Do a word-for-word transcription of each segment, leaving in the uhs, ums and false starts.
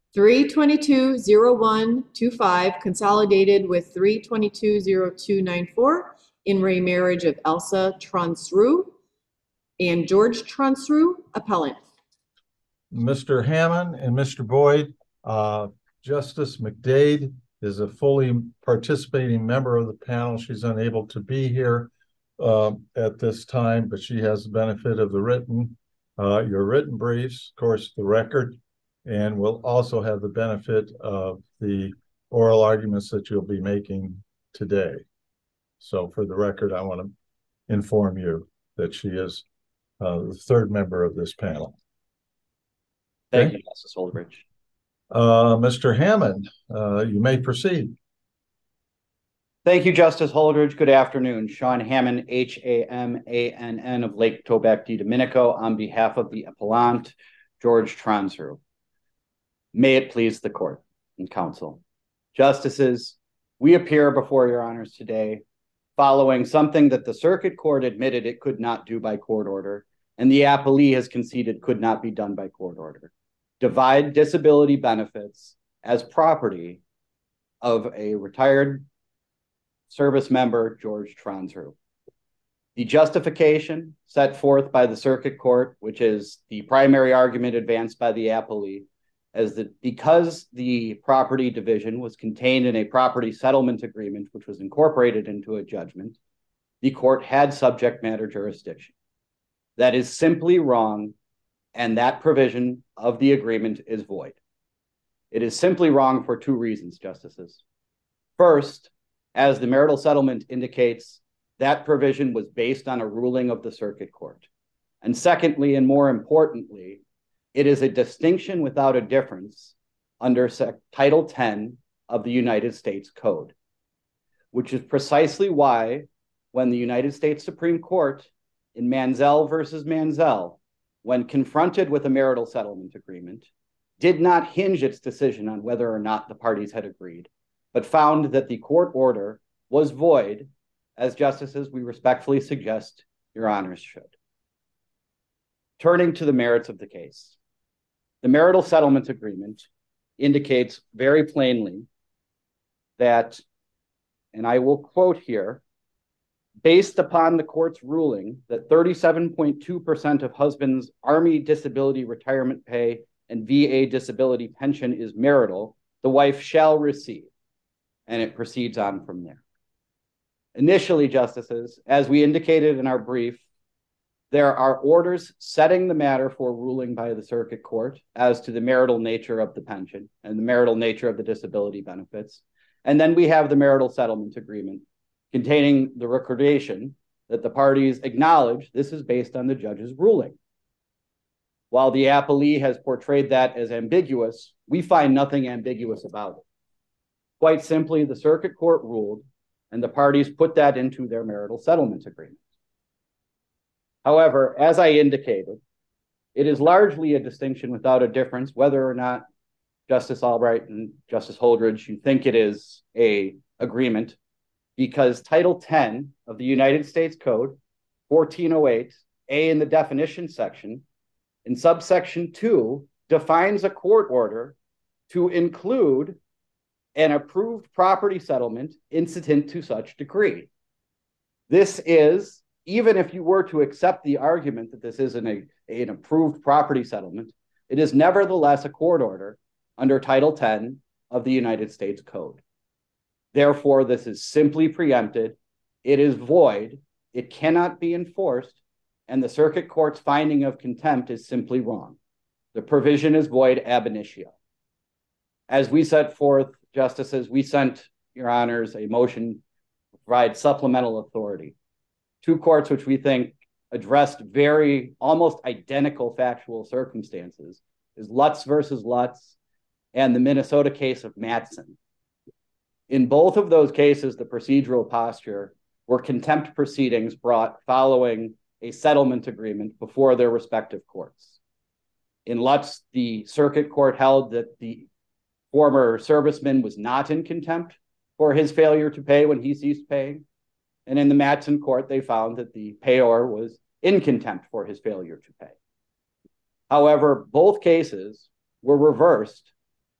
three twenty-two oh one twenty-five consolidated with three twenty-two oh two ninety-four in re marriage of Elsa Tronsrue and George Tronsrue, appellant. Mister Hammond and Mister Boyd, uh, Justice McDade is a fully participating member of the panel. She's unable to be here uh, at this time, but she has the benefit of the written, uh, your written briefs, of course, the record, and will also have the benefit of the oral arguments that you'll be making today. So for the record, I want to inform you that she is uh, the third member of this panel. Thank Okay. you, Justice Holdridge. Uh, Mister Hammond, uh, you may proceed. Thank you, Justice Holdridge. Good afternoon. Sean Hammond, H A M A N N of Lake Tobac de Domenico, on behalf of the appellant, George Tronsrue. May it please the court and counsel. Justices, we appear before your honors today following something that the circuit court admitted it could not do by court order, and the appellee has conceded could not be done by court order. Divide disability benefits as property of a retired service member, George Tronsrue. The justification set forth by the circuit court, which is the primary argument advanced by the appellee, as that because the property division was contained in a property settlement agreement, which was incorporated into a judgment, the court had subject matter jurisdiction. That is simply wrong, and that provision of the agreement is void. It is simply wrong for two reasons, Justices. First, as the marital settlement indicates, that provision was based on a ruling of the circuit court. And secondly, and more importantly, it is a distinction without a difference under Title ten of the United States Code, which is precisely why when the United States Supreme Court in Mansell versus Mansell, when confronted with a marital settlement agreement, did not hinge its decision on whether or not the parties had agreed, but found that the court order was void, as justices we respectfully suggest your honors should. Turning to the merits of the case, the marital settlement agreement indicates very plainly that, and I will quote here, based upon the court's ruling that thirty-seven point two percent of husband's Army disability retirement pay and V A disability pension is marital, the wife shall receive. And it proceeds on from there. Initially, justices, as we indicated in our brief, there are orders setting the matter for ruling by the circuit court as to the marital nature of the pension and the marital nature of the disability benefits. And then we have the marital settlement agreement containing the recordation that the parties acknowledge this is based on the judge's ruling. While the appellee has portrayed that as ambiguous, we find nothing ambiguous about it. Quite simply, the circuit court ruled, and the parties put that into their marital settlement agreement. However, as I indicated, it is largely a distinction without a difference whether or not Justice Albright and Justice Holdridge, you think it is a agreement, because Title ten of the United States Code, fourteen oh eight, A in the definition section, in subsection two, defines a court order to include an approved property settlement incident to such decree. This is, even if you were to accept the argument that this isn't a, an approved property settlement, it is nevertheless a court order under Title ten of the United States Code. Therefore, this is simply preempted. It is void. It cannot be enforced, and the circuit court's finding of contempt is simply wrong. The provision is void ab initio. As we set forth, justices, we sent your honors a motion to provide supplemental authority. Two courts which we think addressed very almost identical factual circumstances is Lutz versus Lutz and the Minnesota case of Mattson. In both of those cases, the procedural posture were contempt proceedings brought following a settlement agreement before their respective courts. In Lutz, the circuit court held that the former serviceman was not in contempt for his failure to pay when he ceased paying. And in the Mattson court, they found that the payor was in contempt for his failure to pay. However, both cases were reversed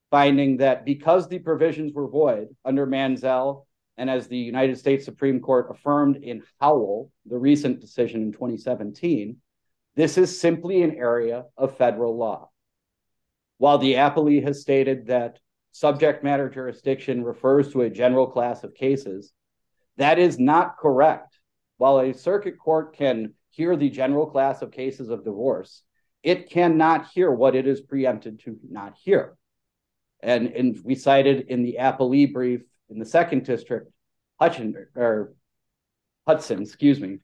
finding that because the provisions were void under Manziel, and as the United States Supreme Court affirmed in Howell, the recent decision in twenty seventeen, this is simply an area of federal law. While the appellee has stated that subject matter jurisdiction refers to a general class of cases, that is not correct. While a circuit court can hear the general class of cases of divorce, it cannot hear what it is preempted to not hear. And, and we cited in the appellee brief in the second district, Hutchin, or Hudson, excuse me,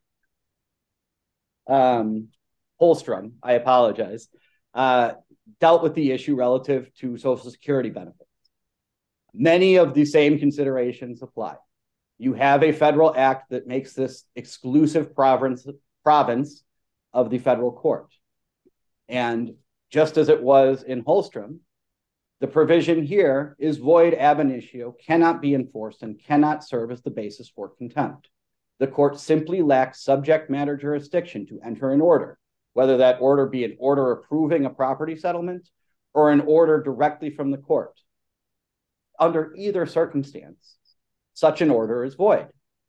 um, Holstrom, I apologize, uh, dealt with the issue relative to Social Security benefits. Many of the same considerations apply. You have a federal act that makes this exclusive province, province of the federal court. And just as it was in Holstrom, the provision here is void ab initio, cannot be enforced, and cannot serve as the basis for contempt. The court simply lacks subject matter jurisdiction to enter an order, whether that order be an order approving a property settlement or an order directly from the court. Under either circumstance, such an order is void.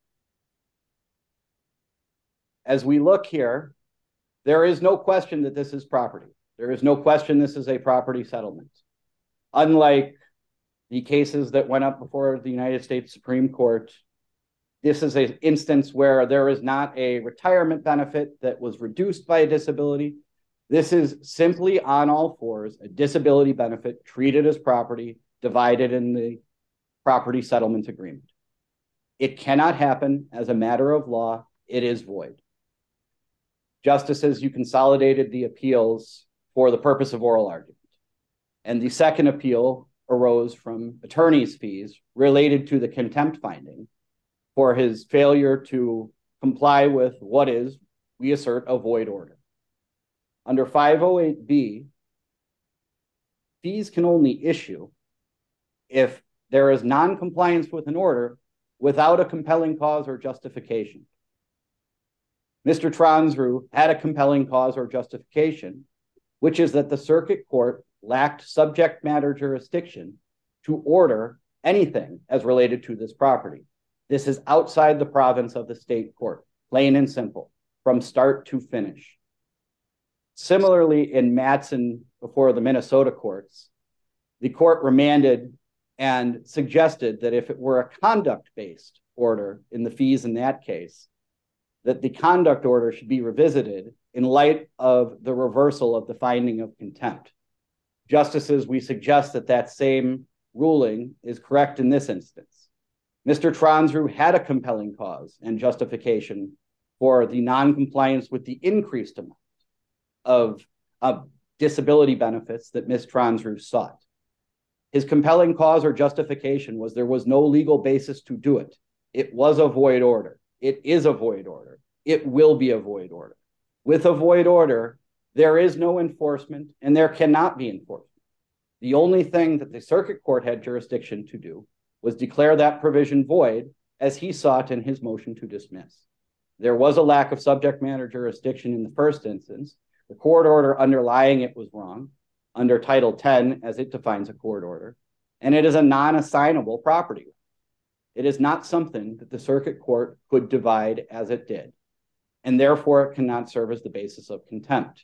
As we look here, there is no question that this is property. There is no question this is a property settlement. Unlike the cases that went up before the United States Supreme Court, this is an instance where there is not a retirement benefit that was reduced by a disability. This is simply on all fours, a disability benefit treated as property, divided in the property settlement agreement. It cannot happen as a matter of law. It is void. Justices, you consolidated the appeals for the purpose of oral argument. And the second appeal arose from attorney's fees related to the contempt finding for his failure to comply with what is, we assert, a void order. Under five oh eight B, fees can only issue if there is non-compliance with an order without a compelling cause or justification. Mister Transrue had a compelling cause or justification, which is that the circuit court lacked subject matter jurisdiction to order anything as related to this property. This is outside the province of the state court, plain and simple, from start to finish. Similarly, in Mattson before the Minnesota courts, the court remanded and suggested that if it were a conduct-based order in the fees in that case, that the conduct order should be revisited in light of the reversal of the finding of contempt. Justices, we suggest that that same ruling is correct in this instance. Mister Transrue had a compelling cause and justification for the non-compliance with the increased amount of, of disability benefits that Miz Transrue sought. His compelling cause or justification was there was no legal basis to do it. It was a void order. It is a void order. It will be a void order. With a void order, there is no enforcement and there cannot be enforcement. The only thing that the circuit court had jurisdiction to do was declare that provision void as he sought in his motion to dismiss. There was a lack of subject matter jurisdiction in the first instance. The court order underlying it was wrong under Title ten as it defines a court order, and it is a non-assignable property. It is not something that the circuit court could divide as it did, and therefore it cannot serve as the basis of contempt.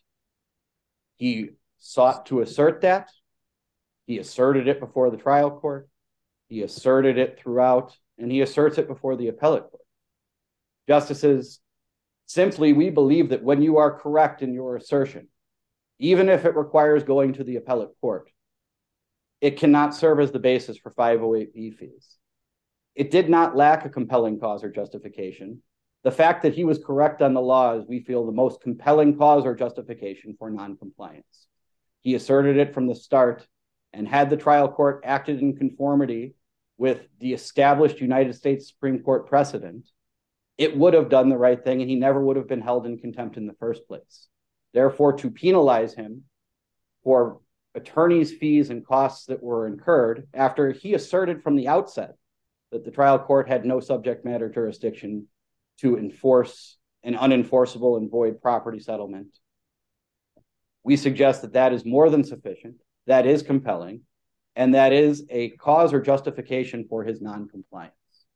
He sought to assert that. He asserted it before the trial court. He asserted it throughout, and he asserts it before the appellate court. Justices, simply, we believe that when you are correct in your assertion, even if it requires going to the appellate court, it cannot serve as the basis for five oh eight B fees. It did not lack a compelling cause or justification. The fact that he was correct on the law is, we feel, the most compelling cause or justification for noncompliance. He asserted it from the start, and had the trial court acted in conformity with the established United States Supreme Court precedent, it would have done the right thing, and he never would have been held in contempt in the first place. Therefore, to penalize him for attorney's fees and costs that were incurred after he asserted from the outset that the trial court had no subject matter jurisdiction to enforce an unenforceable and void property settlement, we suggest that that is more than sufficient. That is compelling. and that is a cause or justification for his non-compliance.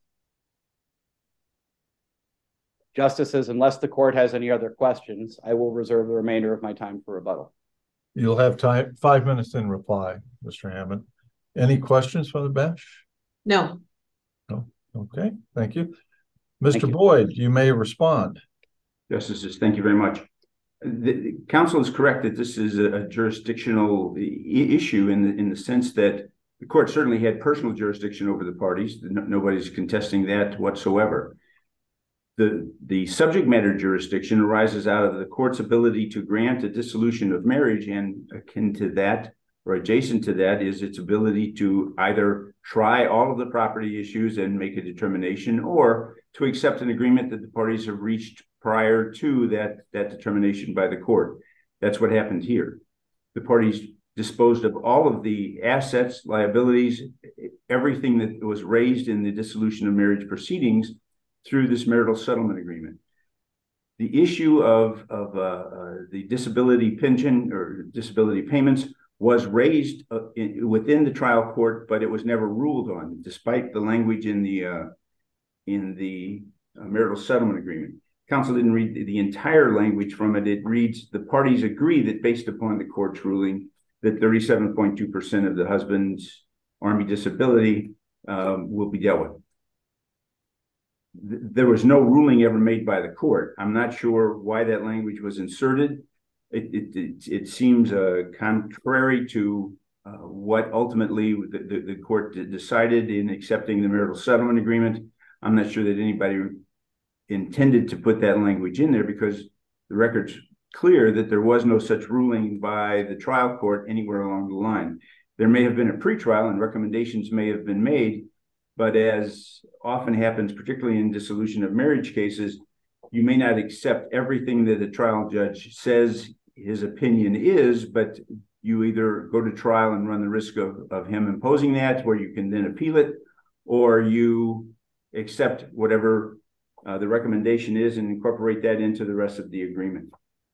Justices, unless the court has any other questions, I will reserve the remainder of my time for rebuttal. You'll have time, five minutes in reply, Mister Hammond. Any questions from the bench? No. No. Okay, thank you. Mister Thank you. Boyd, you may respond. Justices, thank you very much. The, the counsel is correct that this is a, a jurisdictional I- issue in the, in the sense that the court certainly had personal jurisdiction over the parties. No, nobody's contesting that whatsoever. The, the subject matter jurisdiction arises out of the court's ability to grant a dissolution of marriage, and akin to that or adjacent to that is its ability to either try all of the property issues and make a determination, or to accept an agreement that the parties have reached prior to that, that determination by the court. That's what happened here. The parties disposed of all of the assets, liabilities, everything that was raised in the dissolution of marriage proceedings through this marital settlement agreement. The issue of, of uh, uh, the disability pension or disability payments was raised uh, in, within the trial court, but it was never ruled on, despite the language in the uh, in the uh, marital settlement agreement. Counsel didn't read the, the entire language from it. It reads, the parties agree that based upon the court's ruling that thirty-seven point two percent of the husband's Army disability um, will be dealt with. There was no ruling ever made by the court. I'm not sure why that language was inserted. It, it, it, it seems uh, contrary to uh, what ultimately the, the, the court decided in accepting the marital settlement agreement. I'm not sure that anybody intended to put that language in there, because the record's clear that there was no such ruling by the trial court anywhere along the line. There may have been a pretrial and recommendations may have been made, but as often happens, particularly in dissolution of marriage cases, you may not accept everything that the trial judge says his opinion is, but you either go to trial and run the risk of, of him imposing that, where you can then appeal it, or you accept whatever uh, the recommendation is and incorporate that into the rest of the agreement.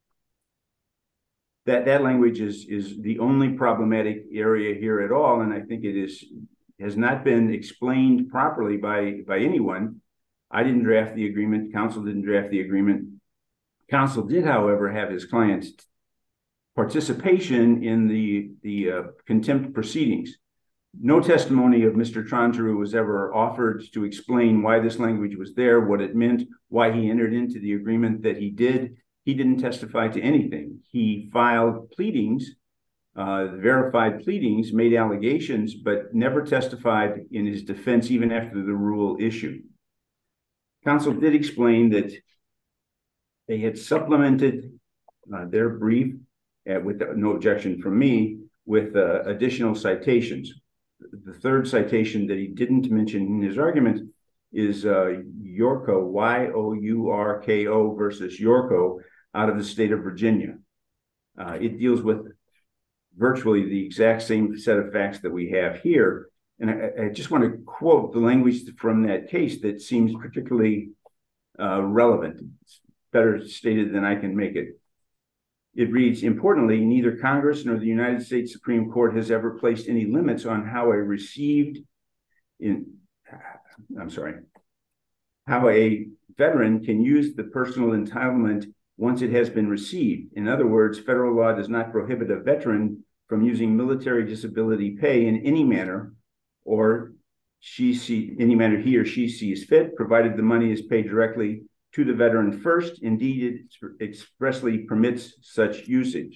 That, that language is, is the only problematic area here at all, and I think it is has not been explained properly by, by anyone. I didn't draft the agreement. Counsel didn't draft the agreement. Counsel did, however, have his client's participation in the, the uh, contempt proceedings. No testimony of Mister Tronsrud was ever offered to explain why this language was there, what it meant, why he entered into the agreement that he did. He didn't testify to anything. He filed pleadings, uh, verified pleadings, made allegations, but never testified in his defense even after the rule issued. Counsel did explain that they had supplemented uh, their brief uh, with no objection from me with uh, additional citations. The third citation that he didn't mention in his argument is uh, Yorko, Y O U R K O versus Yorko out of the state of Virginia. Uh, it deals with virtually the exact same set of facts that we have here. And I, I just want to quote the language from that case that seems particularly uh, relevant. It's better stated than I can make it. It reads, importantly, neither Congress nor the United States Supreme Court has ever placed any limits on how a received in, I'm sorry, how a veteran can use the personal entitlement once it has been received. In other words, federal law does not prohibit a veteran from using military disability pay in any manner, or she see any manner he or she sees fit, provided the money is paid directly to the veteran first. Indeed, it expressly permits such usage.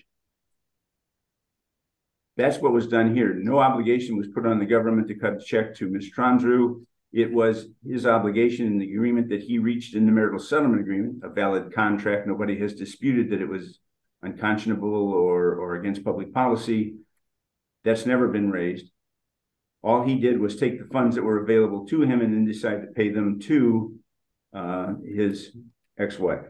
That's what was done here. No obligation was put on the government to cut a check to Miz Tronsrud. It was his obligation in the agreement that he reached in the marital settlement agreement, a valid contract. Nobody has disputed that it was unconscionable or, or against public policy. That's never been raised. All he did was take the funds that were available to him and then decide to pay them to uh, his ex-wife.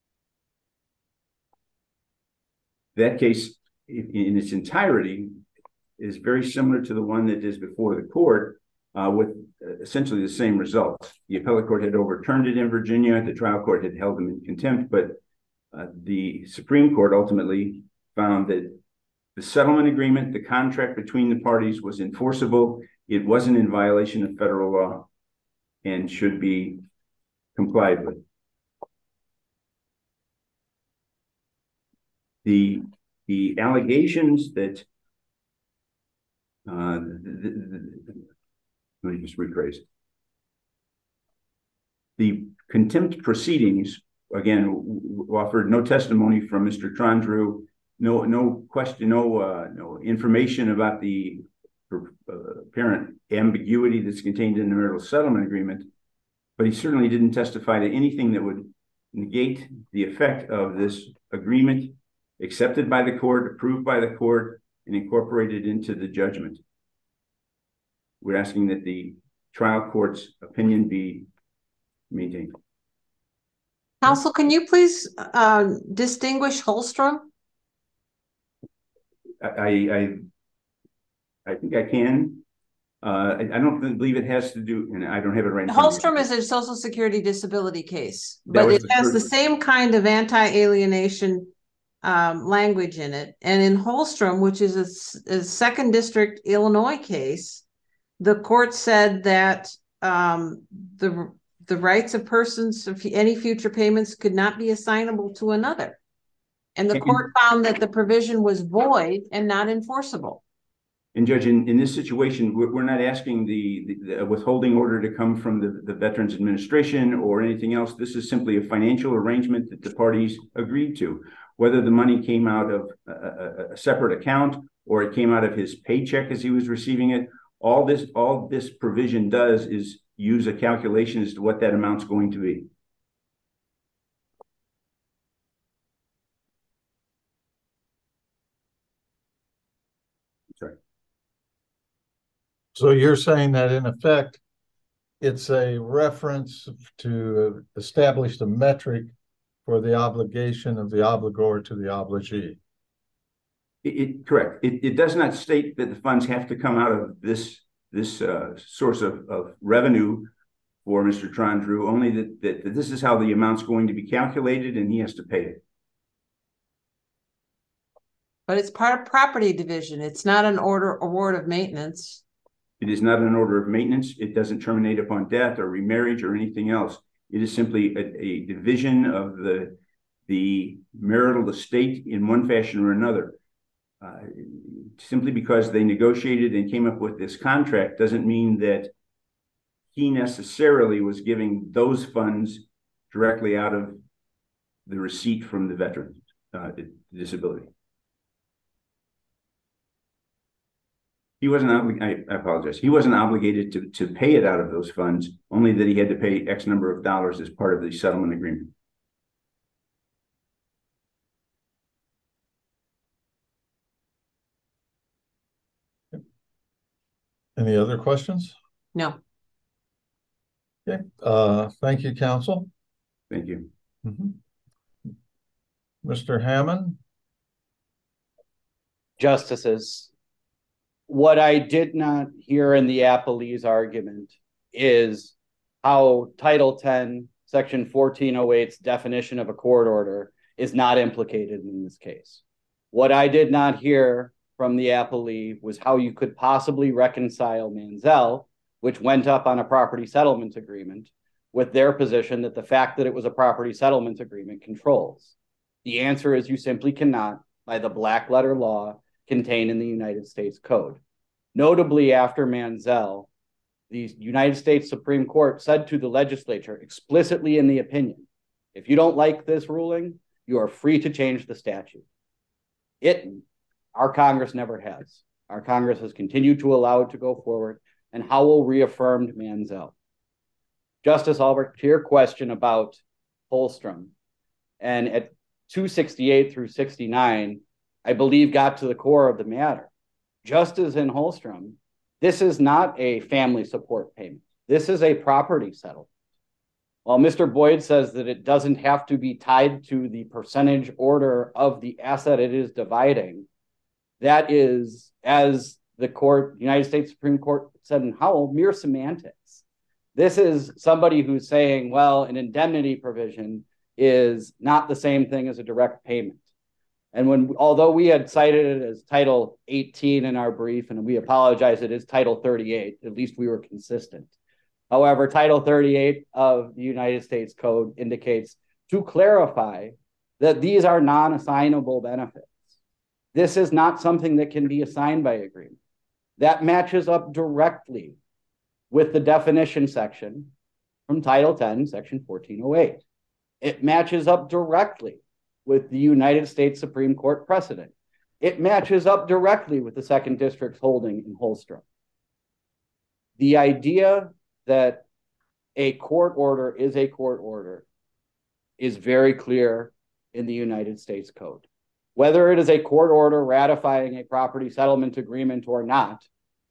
That case, in its entirety, is very similar to the one that is before the court, uh, with essentially the same results. The appellate court had overturned it in Virginia. The trial court had held them in contempt, but uh, the Supreme Court ultimately found that the settlement agreement, the contract between the parties was enforceable. It wasn't in violation of federal law and should be complied with. The, the allegations that, uh, the, the, the, let me just rephrase it. The contempt proceedings, again, offered no testimony from Mister Trondreau, no, no question, no, uh, no information about the uh, apparent ambiguity that's contained in the marital settlement agreement, but he certainly didn't testify to anything that would negate the effect of this agreement accepted by the court, approved by the court, and incorporated into the judgment. We're asking that the trial court's opinion be maintained. Counsel, can you please uh, distinguish Holstrom? I, I, I think I can. Uh, I, I don't believe it has to do, and I don't have it right now. Holstrom is a Social Security disability case, That but was it the has first the one. same kind of anti-alienation um, language in it. And in Holstrom, which is a, s- a second district Illinois case, the court said that um, the the rights of persons of any future payments could not be assignable to another. And the And- court found that the provision was void and not enforceable. And Judge, in, in this situation, we're, we're not asking the, the, the withholding order to come from the, the Veterans Administration or anything else. This is simply a financial arrangement that the parties agreed to. Whether the money came out of a, a, a separate account or it came out of his paycheck as he was receiving it, all this, all this provision does is use a calculation as to what that amount's going to be. Sorry. So you're saying that in effect, it's a reference to establish the metric for the obligation of the obligor to the obligee. It, it correct. It, it does not state that the funds have to come out of this this uh, source of, of revenue for Mister Trondreau, only that, that, that this is how the amount's going to be calculated and he has to pay it. But it's part of property division. It's not an order award of maintenance. It is not an order of maintenance. It doesn't terminate upon death or remarriage or anything else. It is simply a, a division of the, the marital estate in one fashion or another. Uh, simply because they negotiated and came up with this contract doesn't mean that he necessarily was giving those funds directly out of the receipt from the veteran uh, disability. He wasn't obligated, I apologize. He wasn't obligated to, to pay it out of those funds, only that he had to pay X number of dollars as part of the settlement agreement. Any other questions? No. Okay, uh, thank you, counsel. Thank you. Mhm. Mister Hammond? Justices, what I did not hear in the appellee's argument is how Title ten, Section fourteen oh eight's definition of a court order is not implicated in this case. What I did not hear from the appellee was how you could possibly reconcile Manziel, which went up on a property settlement agreement, with their position that the fact that it was a property settlement agreement controls. The answer is you simply cannot, by the black letter law contained in the United States Code. Notably, after Manziel, the United States Supreme Court said to the legislature explicitly in the opinion, if you don't like this ruling, you are free to change the statute. It, our Congress never has. Our Congress has continued to allow it to go forward, and Howell reaffirmed Manziel. Justice Albrecht, to your question about Holstrom, and at two sixty-eight through sixty-nine, I believe got to the core of the matter. Just as in Holstrom, this is not a family support payment. This is a property settlement. While Mister Boyd says that it doesn't have to be tied to the percentage order of the asset it is dividing, that is, as the court, United States Supreme Court said in Howell, mere semantics. This is somebody who's saying, well, an indemnity provision is not the same thing as a direct payment. And when, although we had cited it as Title eighteen in our brief, and we apologize, it is Title thirty-eight, at least we were consistent. However, Title thirty-eight of the United States Code indicates to clarify that these are non-assignable benefits. This is not something that can be assigned by agreement. That matches up directly with the definition section from Title ten, Section fourteen oh eight. It matches up directly with the United States Supreme Court precedent. It matches up directly with the Second District's holding in Holstrom. The idea that a court order is a court order is very clear in the United States Code. Whether it is a court order ratifying a property settlement agreement or not,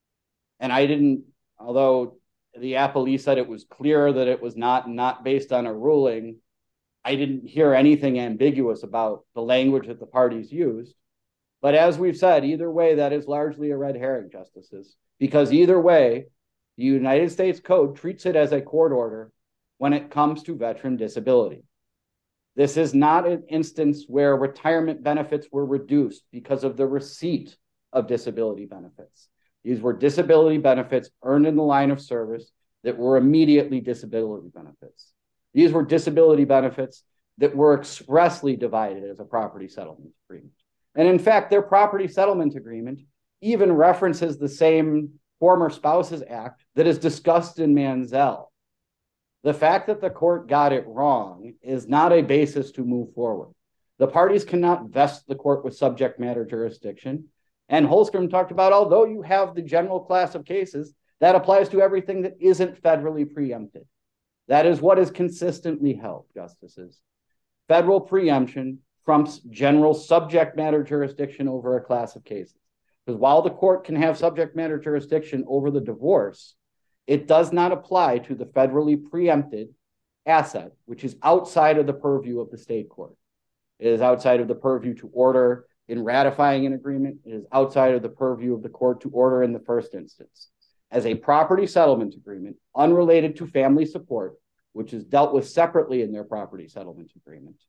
and I didn't, although the appellee said it was clear that it was not, not based on a ruling, I didn't hear anything ambiguous about the language that the parties used. But as we've said, either way, that is largely a red herring, justices, because either way, the United States Code treats it as a court order when it comes to veteran disability. This is not an instance where retirement benefits were reduced because of the receipt of disability benefits. These were disability benefits earned in the line of service that were immediately disability benefits. These were disability benefits that were expressly divided as a property settlement agreement. And in fact, their property settlement agreement even references the same Former Spouses Act that is discussed in Manziel. The fact that the court got it wrong is not a basis to move forward. The parties cannot vest the court with subject matter jurisdiction. And Holstrom talked about, although you have the general class of cases, that applies to everything that isn't federally preempted. That is what is consistently held, justices. Federal preemption trumps general subject matter jurisdiction over a class of cases. Because while the court can have subject matter jurisdiction over the divorce, it does not apply to the federally preempted asset, which is outside of the purview of the state court. It is outside of the purview to order in ratifying an agreement. It is outside of the purview of the court to order in the first instance. As a property settlement agreement, unrelated to family support, which is dealt with separately in their property settlement agreement,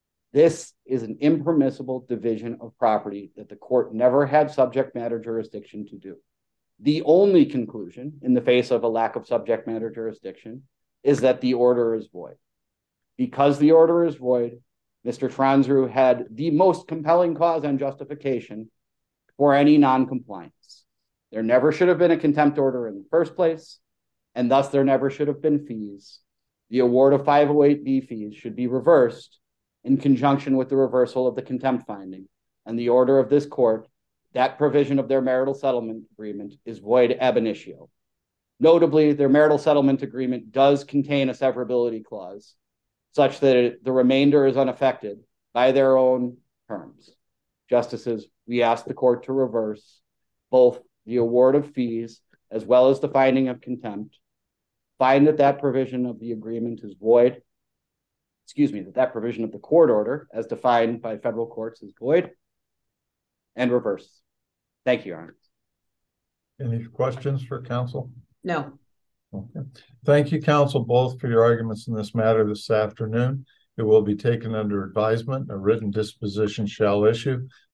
this is an impermissible division of property that the court never had subject matter jurisdiction to do. The only conclusion in the face of a lack of subject matter jurisdiction is that the order is void. Because the order is void, Mister Transrew had the most compelling cause and justification for any non-compliance. There never should have been a contempt order in the first place, and thus there never should have been fees. The award of five oh eight B fees should be reversed in conjunction with the reversal of the contempt finding, and the order of this court, that provision of their marital settlement agreement is void ab initio. Notably, their marital settlement agreement does contain a severability clause, such that it, the remainder is unaffected by their own terms. Justices, we ask the court to reverse both the award of fees as well as the finding of contempt, find that that provision of the agreement is void, excuse me, that that provision of the court order as defined by federal courts is void, and reverse. Thank you, Your Honor. Any questions for counsel? No. Okay. Thank you, counsel, both for your arguments in this matter this afternoon. It will be taken under advisement. A written disposition shall issue.